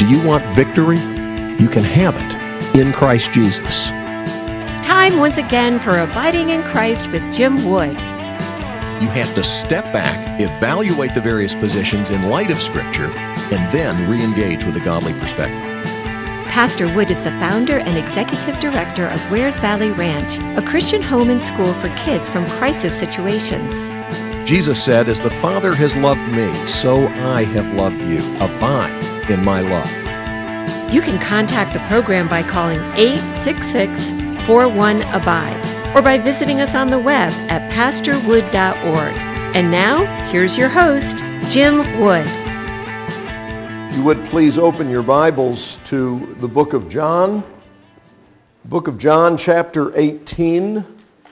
Do you want victory? You can have it in Christ Jesus. Time once again for Abiding in Christ with Jim Wood. You have to step back, evaluate the various positions in light of Scripture, and then re-engage with a godly perspective. Pastor Wood is the founder and executive director of Wares Valley Ranch, a Christian home and school for kids from crisis situations. Jesus said, "As the Father has loved me, so I have loved you. Abide in my love." You can contact the program by calling 866-41-ABIDE or by visiting us on the web at pastorwood.org. And now, here's your host, Jim Wood. If you would please open your Bibles to the book of John. Book of John, chapter 18.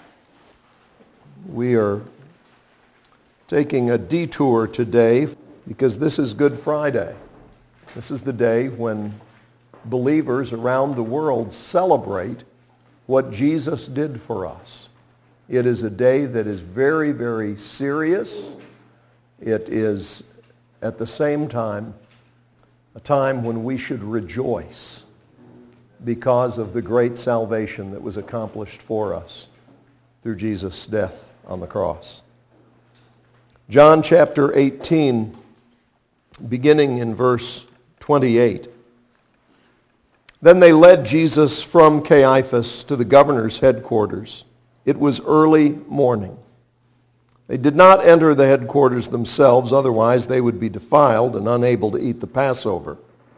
We are taking a detour today because this is Good Friday. This is the day when believers around the world celebrate what Jesus did for us. It is a day that is very, very serious. It is at the same time a time when we should rejoice because of the great salvation that was accomplished for us through Jesus' death on the cross. John chapter 18, beginning in verse 28. Then they led Jesus from Caiaphas to the governor's headquarters. It was early morning. They did not enter the headquarters themselves, otherwise they would be defiled and unable to eat the Passover.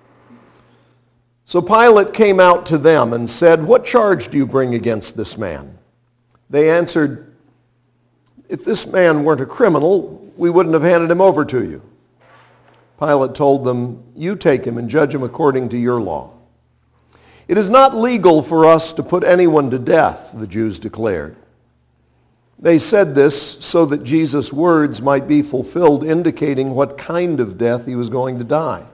So Pilate came out to them and said, "What charge do you bring against this man?" They answered, "If this man weren't a criminal, we wouldn't have handed him over to you." Pilate told them, "You take him and judge him according to your law." "It is not legal for us to put anyone to death," the Jews declared. They said this so that Jesus' words might be fulfilled, indicating what kind of death he was going to die.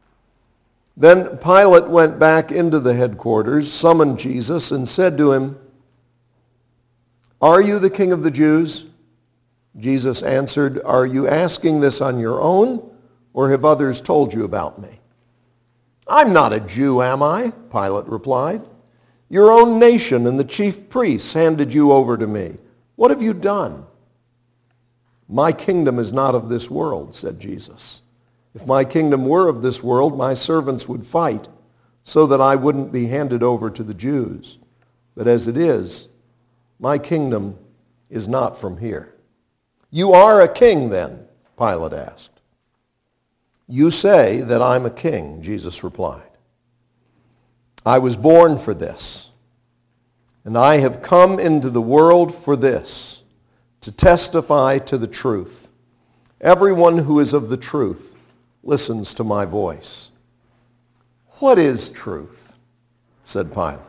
Then Pilate went back into the headquarters, summoned Jesus, and said to him, "Are you the king of the Jews?" Jesus answered, "Are you asking this on your own, or have others told you about me?" "I'm not a Jew, am I?" Pilate replied. "Your own nation and the chief priests handed you over to me. What have you done?" "My kingdom is not of this world," said Jesus. "If my kingdom were of this world, my servants would fight so that I wouldn't be handed over to the Jews. But as it is, my kingdom is not from here." "You are a king then?" Pilate asked. "You say that I'm a king," Jesus replied. "I was born for this. And I have come into the world for this, to testify to the truth. Everyone who is of the truth listens to my voice." "What is truth?" said Pilate.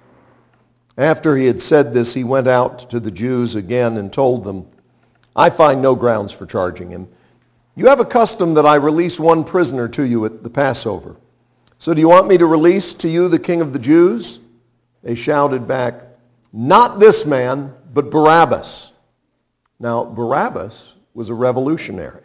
After he had said this, he went out to the Jews again and told them, "I find no grounds for charging him. You have a custom that I release one prisoner to you at the Passover. So do you want me to release to you the king of the Jews?" They shouted back, "Not this man, but Barabbas." Now, Barabbas was a revolutionary.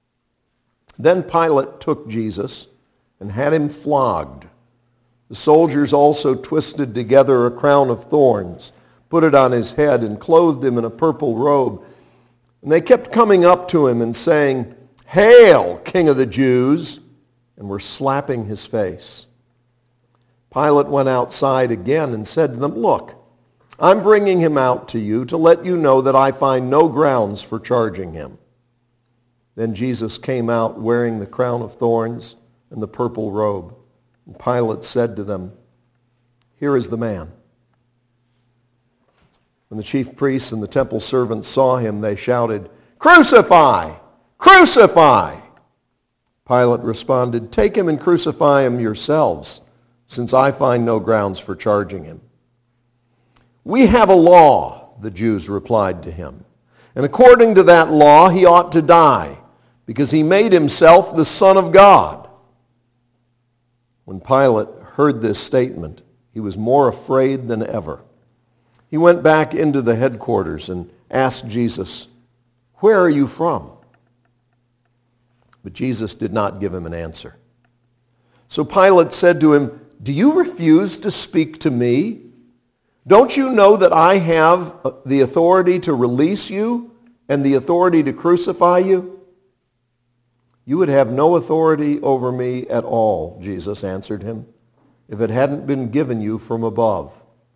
Then Pilate took Jesus and had him flogged. The soldiers also twisted together a crown of thorns, put it on his head, and clothed him in a purple robe. And they kept coming up to him and saying, "Hail, King of the Jews!" and were slapping his face. Pilate went outside again and said to them, "Look, I'm bringing him out to you to let you know that I find no grounds for charging him." Then Jesus came out wearing the crown of thorns and the purple robe. And Pilate said to them, "Here is the man." When the chief priests and the temple servants saw him, they shouted, "Crucify! Crucify!" Pilate responded, "Take him and crucify him yourselves, since I find no grounds for charging him." "We have a law," the Jews replied to him, "and according to that law he ought to die, because he made himself the Son of God." When Pilate heard this statement, he was more afraid than ever. He went back into the headquarters and asked Jesus, "Where are you from?" But Jesus did not give him an answer. So Pilate said to him, "Do you refuse to speak to me? Don't you know that I have the authority to release you and the authority to crucify you?" "You would have no authority over me at all," Jesus answered him, "if it hadn't been given you from above.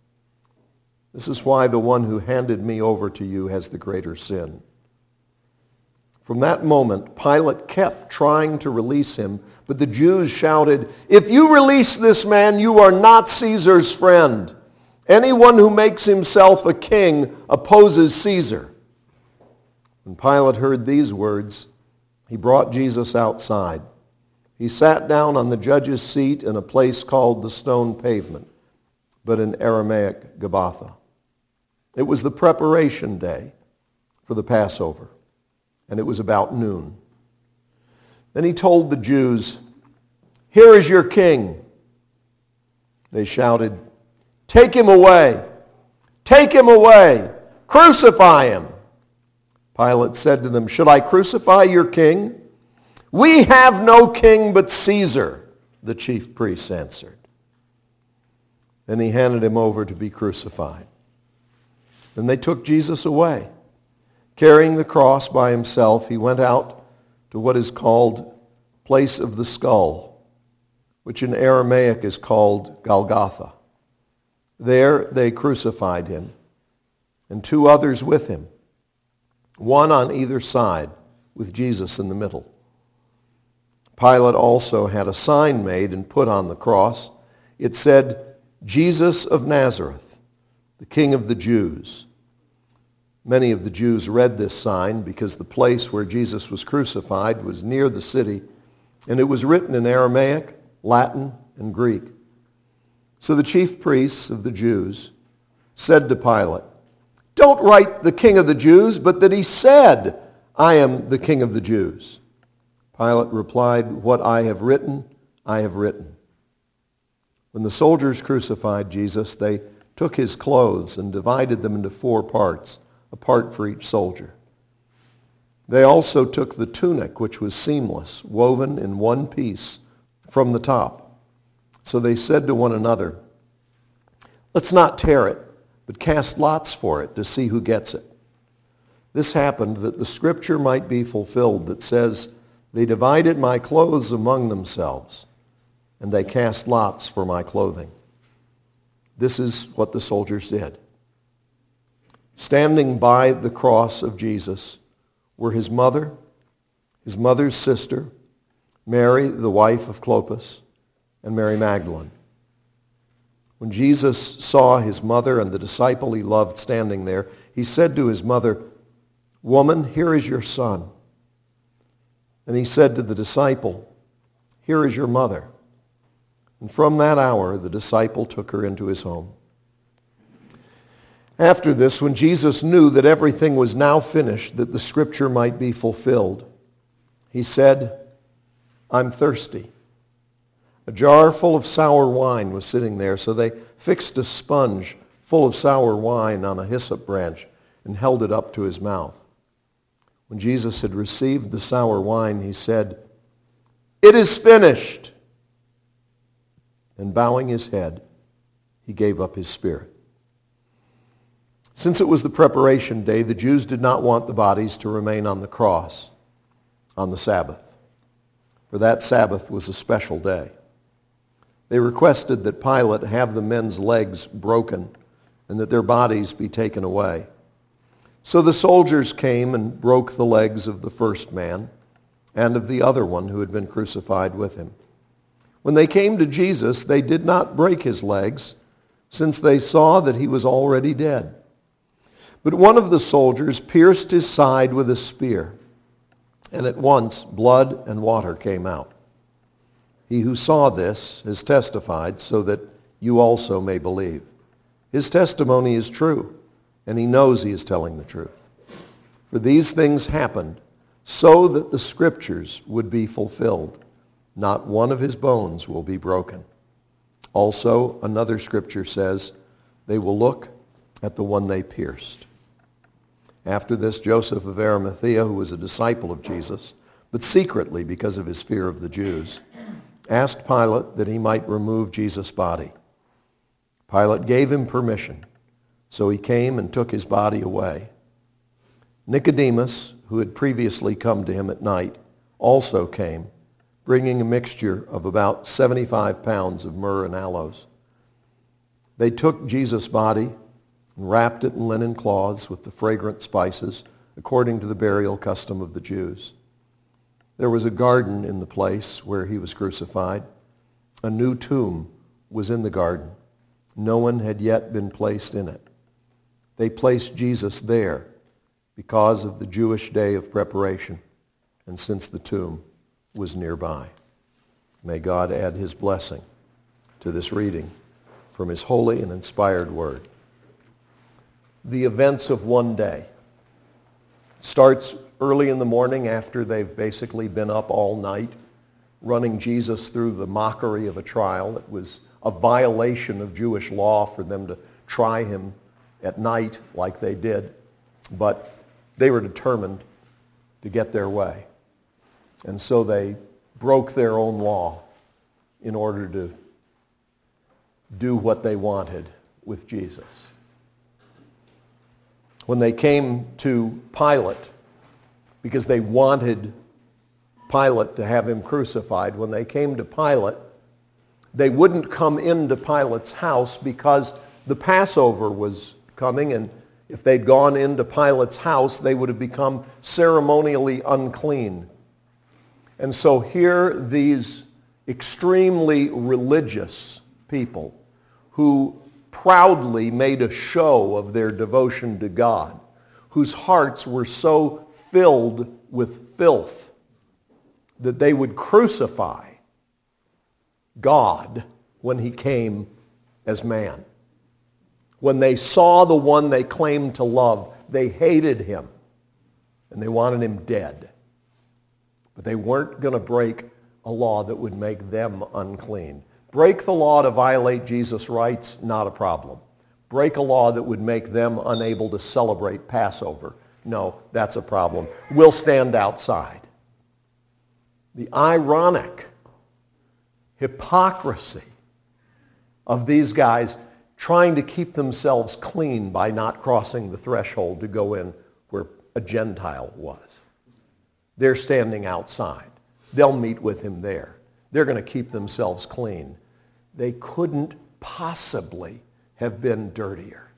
This is why the one who handed me over to you has the greater sin." From that moment, Pilate kept trying to release him, but the Jews shouted, "If you release this man, you are not Caesar's friend. Anyone who makes himself a king opposes Caesar." When Pilate heard these words, he brought Jesus outside. He sat down on the judge's seat in a place called the Stone Pavement, but in Aramaic, Gabbatha. It was the preparation day for the Passover, and it was about noon. Then he told the Jews, "Here is your king." They shouted, "Take him away! Take him away! Crucify him!" Pilate said to them, "Should I crucify your king?" "We have no king but Caesar," the chief priests answered. Then he handed him over to be crucified. Then they took Jesus away. Carrying the cross by himself, he went out to what is called Place of the Skull, which in Aramaic is called Golgotha. There they crucified him, and two others with him, one on either side, with Jesus in the middle. Pilate also had a sign made and put on the cross. It said, "Jesus of Nazareth, the King of the Jews." Many of the Jews read this sign because the place where Jesus was crucified was near the city, and it was written in Aramaic, Latin, and Greek. So the chief priests of the Jews said to Pilate, "Don't write the King of the Jews, but that he said, 'I am the King of the Jews.'" Pilate replied, "What I have written, I have written." When the soldiers crucified Jesus, they took his clothes and divided them into 4 parts, a part for each soldier. They also took the tunic, which was seamless, woven in one piece from the top. So they said to one another, "Let's not tear it, but cast lots for it to see who gets it." This happened that the scripture might be fulfilled that says, "They divided my clothes among themselves, and they cast lots for my clothing." This is what the soldiers did. Standing by the cross of Jesus were his mother, his mother's sister, Mary, the wife of Clopas, and Mary Magdalene. When Jesus saw his mother and the disciple he loved standing there, he said to his mother, "Woman, here is your son." And he said to the disciple, "Here is your mother." And from that hour, the disciple took her into his home. After this, when Jesus knew that everything was now finished, that the scripture might be fulfilled, he said, "I'm thirsty." A jar full of sour wine was sitting there, so they fixed a sponge full of sour wine on a hyssop branch and held it up to his mouth. When Jesus had received the sour wine, he said, "It is finished." And bowing his head, he gave up his spirit. Since it was the preparation day, the Jews did not want the bodies to remain on the cross on the Sabbath, for that Sabbath was a special day. They requested that Pilate have the men's legs broken and that their bodies be taken away. So the soldiers came and broke the legs of the first man and of the other one who had been crucified with him. When they came to Jesus, they did not break his legs, since they saw that he was already dead. But one of the soldiers pierced his side with a spear, and at once blood and water came out. He who saw this has testified, so that you also may believe. His testimony is true, and he knows he is telling the truth. For these things happened so that the scriptures would be fulfilled. Not one of his bones will be broken. Also, another scripture says, "They will look at the one they pierced." After this, Joseph of Arimathea, who was a disciple of Jesus, but secretly because of his fear of the Jews, asked Pilate that he might remove Jesus' body. Pilate gave him permission, so he came and took his body away. Nicodemus, who had previously come to him at night, also came, bringing a mixture of about 75 pounds of myrrh and aloes. They took Jesus' body and wrapped it in linen cloths with the fragrant spices, according to the burial custom of the Jews. There was a garden in the place where he was crucified. A new tomb was in the garden. No one had yet been placed in it. They placed Jesus there because of the Jewish day of preparation, and since the tomb was nearby. May God add his blessing to this reading from his holy and inspired word. The events of one day starts early in the morning after they've basically been up all night, running Jesus through the mockery of a trial. It was a violation of Jewish law for them to try him at night like they did, but they were determined to get their way. And so they broke their own law in order to do what they wanted with Jesus. When they came to Pilate, because they wanted Pilate to have him crucified, when they came to Pilate, they wouldn't come into Pilate's house because the Passover was coming, and if they'd gone into Pilate's house, they would have become ceremonially unclean. And so here these extremely religious people who proudly made a show of their devotion to God, whose hearts were so filled with filth that they would crucify God when he came as man. When they saw the one they claimed to love, they hated him and they wanted him dead. But they weren't going to break a law that would make them unclean. Break the law to violate Jesus' rights, not a problem. Break a law that would make them unable to celebrate Passover. No, that's a problem. We'll stand outside. The ironic hypocrisy of these guys trying to keep themselves clean by not crossing the threshold to go in where a Gentile was. They're standing outside. They'll meet with him there. They're going to keep themselves clean. They couldn't possibly have been dirtier.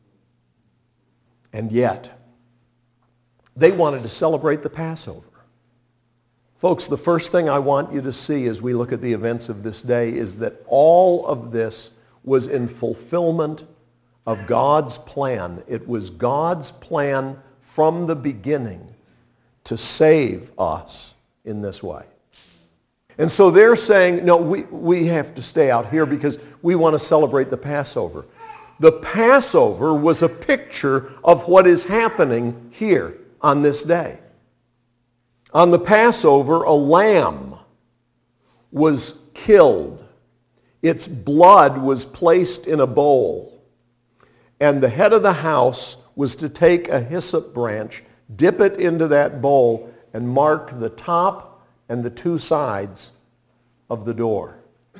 And yet, they wanted to celebrate the Passover. Folks, the first thing I want you to see as we look at the events of this day is that all of this was in fulfillment of God's plan. It was God's plan from the beginning to save us in this way. And so they're saying, no, we have to stay out here because we want to celebrate the Passover. The Passover was a picture of what is happening here on this day. On the Passover, a lamb was killed. Its blood was placed in a bowl. And the head of the house was to take a hyssop branch, dip it into that bowl, and mark the top and the two sides of the door,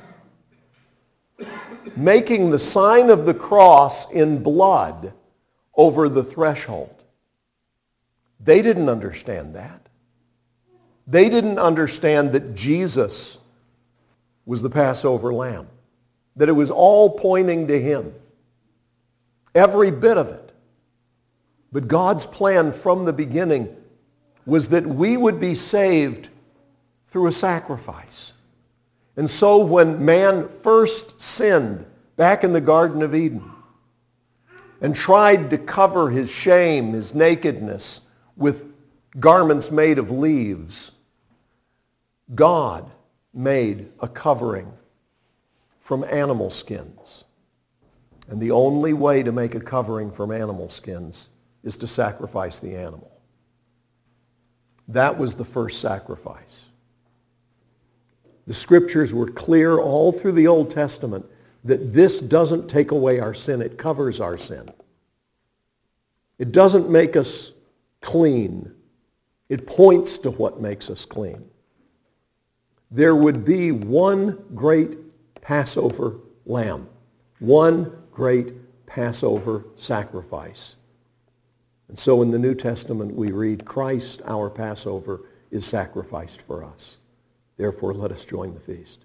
making the sign of the cross in blood over the threshold. They didn't understand that. They didn't understand that Jesus was the Passover lamb, that it was all pointing to him, every bit of it. But God's plan from the beginning was that we would be saved through a sacrifice. And so when man first sinned back in the Garden of Eden and tried to cover his shame, his nakedness, with garments made of leaves, God made a covering from animal skins. And the only way to make a covering from animal skins is to sacrifice the animal. That was the first sacrifice. The scriptures were clear all through the Old Testament that this doesn't take away our sin, it covers our sin. It doesn't make us clean. It points to what makes us clean. there would be one great Passover lamb, one great Passover sacrifice. And so in the New Testament we read, Christ, our Passover, is sacrificed for us. Therefore, let us join the feast.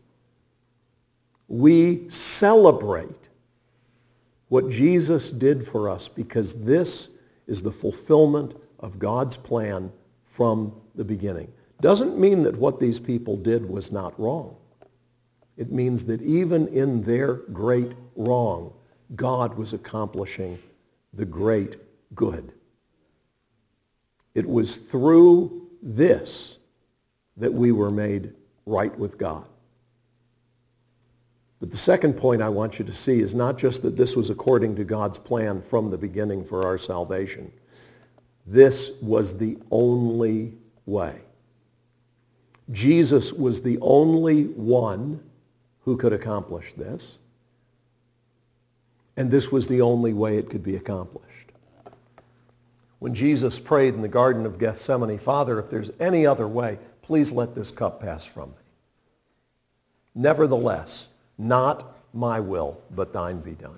We celebrate what Jesus did for us because this is the fulfillment of God's plan from the beginning. Doesn't mean that what these people did was not wrong. It means that even in their great wrong, God was accomplishing the great good. It was through this that we were made right with God. But the second point I want you to see is not just that this was according to God's plan from the beginning for our salvation. This was the only way. Jesus was the only one who could accomplish this. And this was the only way it could be accomplished. When Jesus prayed in the Garden of Gethsemane, Father, if there's any other way, please let this cup pass from me. Nevertheless, not my will, but thine be done.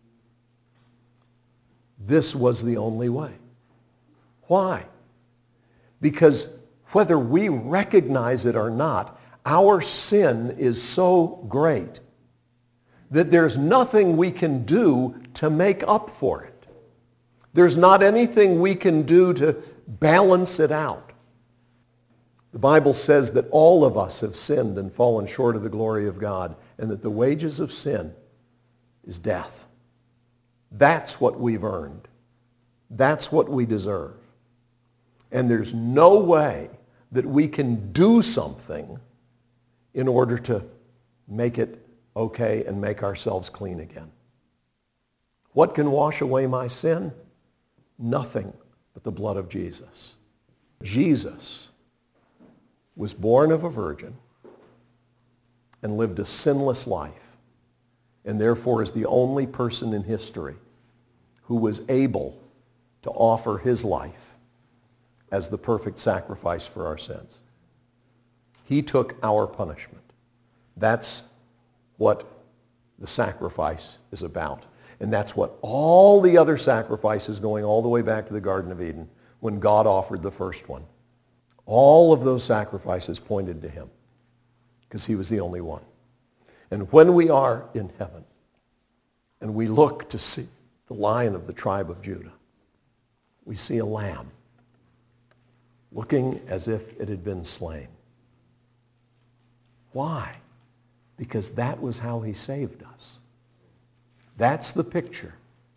This was the only way. Why? Because whether we recognize it or not, our sin is so great that there's nothing we can do to make up for it. There's not anything we can do to balance it out. The Bible says that all of us have sinned and fallen short of the glory of God, and that the wages of sin is death. That's what we've earned. That's what we deserve. And there's no way that we can do something in order to make it okay and make ourselves clean again. What can wash away my sin? Nothing but the blood of Jesus. Jesus was born of a virgin and lived a sinless life, and therefore is the only person in history who was able to offer his life as the perfect sacrifice for our sins. He took our punishment. That's what the sacrifice is about. And that's what all the other sacrifices going all the way back to the Garden of Eden, when God offered the first one. All of those sacrifices pointed to him because he was the only one. And when we are in heaven and we look to see the Lion of the tribe of Judah, we see a lamb looking as if it had been slain. Why? Because that was how he saved us. That's the picture.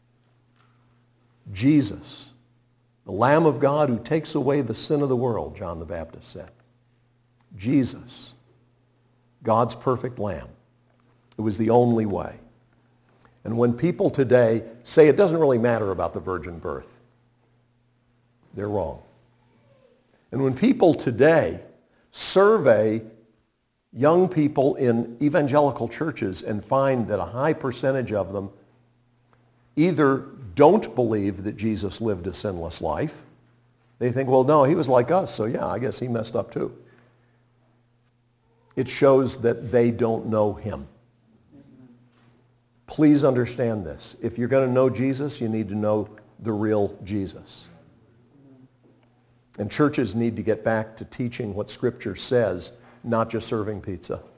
Jesus, the Lamb of God who takes away the sin of the world, John the Baptist said. Jesus, God's perfect Lamb. It was the only way. And when people today say it doesn't really matter about the virgin birth, they're wrong. And when people today survey young people in evangelical churches and find that a high percentage of them either don't believe that Jesus lived a sinless life, they think, well, no, he was like us, so yeah, I guess he messed up too. It shows that they don't know him. Please understand this. If you're going to know Jesus, you need to know the real Jesus. And churches need to get back to teaching what Scripture says, not just serving pizza. It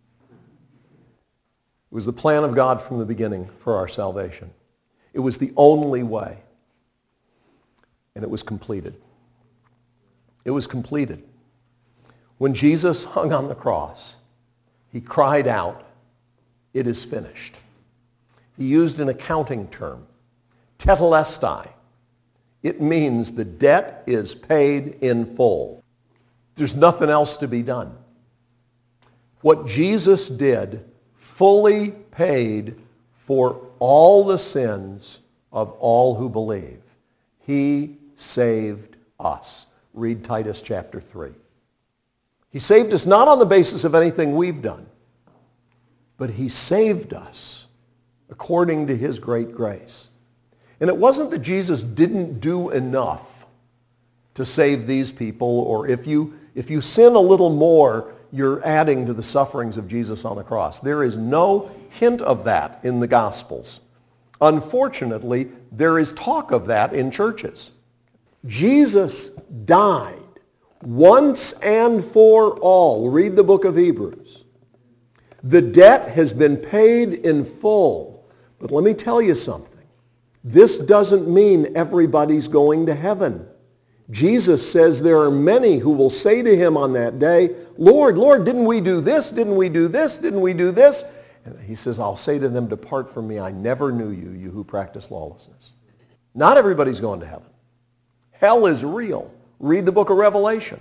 was the plan of God from the beginning for our salvation. It was the only way. And it was completed. It was completed. When Jesus hung on the cross, he cried out, "It is finished." He used an accounting term, tetelestai. It means the debt is paid in full. There's nothing else to be done. What Jesus did fully paid for all the sins of all who believe. He saved us. Read Titus chapter 3. He saved us not on the basis of anything we've done, but he saved us according to his great grace. And it wasn't that Jesus didn't do enough to save these people, or if you sin a little more, you're adding to the sufferings of Jesus on the cross. There is no hint of that in the Gospels. Unfortunately, there is talk of that in churches. Jesus died once and for all. Read the book of Hebrews. The debt has been paid in full. But let me tell you something. This doesn't mean everybody's going to heaven. Jesus says there are many who will say to him on that day, Lord, Lord, didn't we do this? Didn't we do this? Didn't we do this? And he says, I'll say to them, depart from me. I never knew you, you who practice lawlessness. Not everybody's going to heaven. Hell is real. Read the book of Revelation.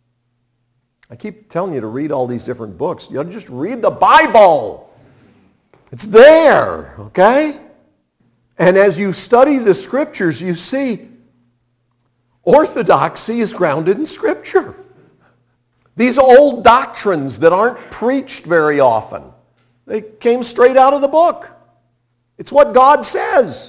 I keep telling you to read all these different books. You just read the Bible. It's there, okay? And as you study the Scriptures, you see orthodoxy is grounded in Scripture. These old doctrines that aren't preached very often, they came straight out of the book. It's what God says.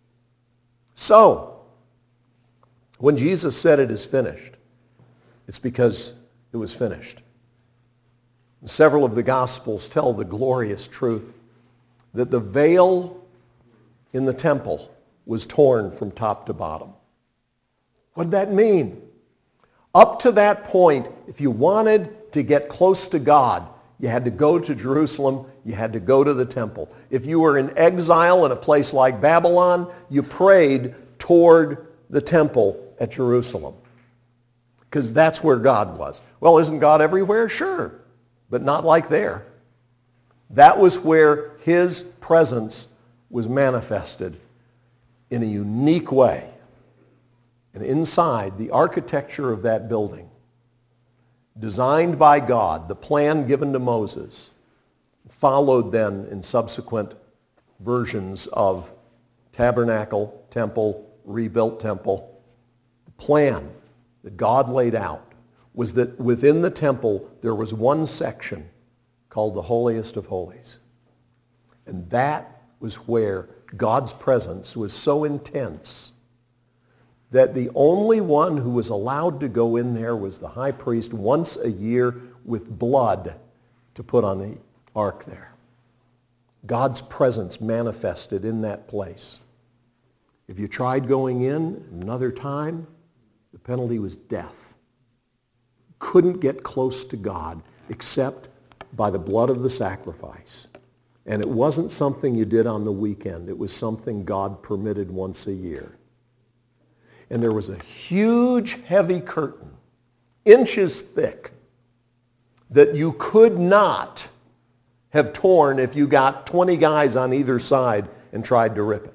So, when Jesus said it is finished, it's because it was finished. And several of the Gospels tell the glorious truth that the veil in the temple was torn from top to bottom. What did that mean? Up to that point, if you wanted to get close to God, you had to go to Jerusalem, you had to go to the temple. If you were in exile in a place like Babylon, you prayed toward the temple at Jerusalem, because that's where God was. Well, isn't God everywhere? Sure, but not like there. That was where his presence was manifested in a unique way. And inside, the architecture of that building, designed by God, the plan given to Moses, followed then in subsequent versions of tabernacle, temple, rebuilt temple. The plan that God laid out was that within the temple there was one section called the Holiest of Holies. And that was where God's presence was so intense that the only one who was allowed to go in there was the high priest once a year with blood to put on the ark there. God's presence manifested in that place. If you tried going in another time, the penalty was death. Couldn't get close to God except by the blood of the sacrifice. And it wasn't something you did on the weekend. It was something God permitted once a year. And there was a huge, heavy curtain, inches thick, that you could not have torn if you got 20 guys on either side and tried to rip it.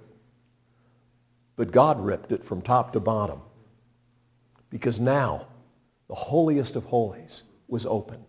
But God ripped it from top to bottom, because now the holiest of holies was open.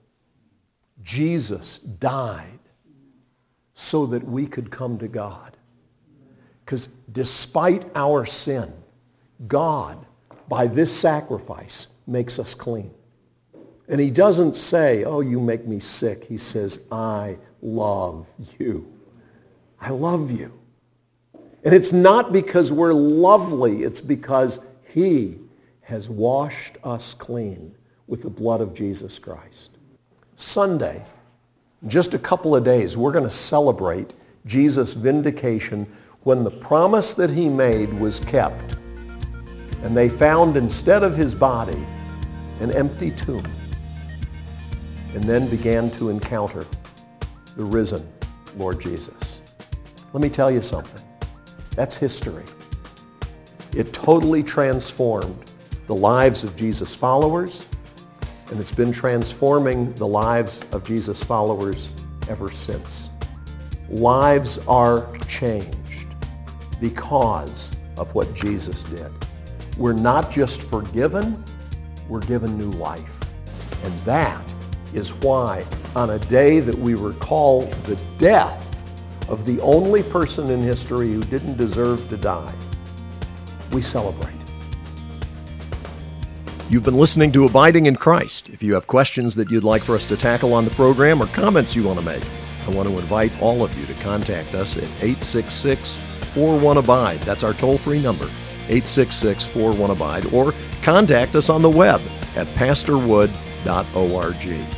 Jesus died so that we could come to God. Because despite our sin, God, by this sacrifice, makes us clean. And he doesn't say, oh, you make me sick. He says, I love you. I love you. And it's not because we're lovely. It's because he has washed us clean with the blood of Jesus Christ. Sunday, in just a couple of days, we're going to celebrate Jesus' vindication when the promise that he made was kept. And they found instead of his body an empty tomb, and then began to encounter the risen Lord Jesus. Let me tell you something. That's history. It totally transformed the lives of Jesus' followers, and it's been transforming the lives of Jesus' followers ever since. Lives are changed because of what Jesus did. We're not just forgiven, we're given new life. And that is why on a day that we recall the death of the only person in history who didn't deserve to die, we celebrate. You've been listening to Abiding in Christ. If you have questions that you'd like for us to tackle on the program or comments you want to make, I want to invite all of you to contact us at 866-41-ABIDE. That's our toll-free number, 866-41-ABIDE, or contact us on the web at pastorwood.org.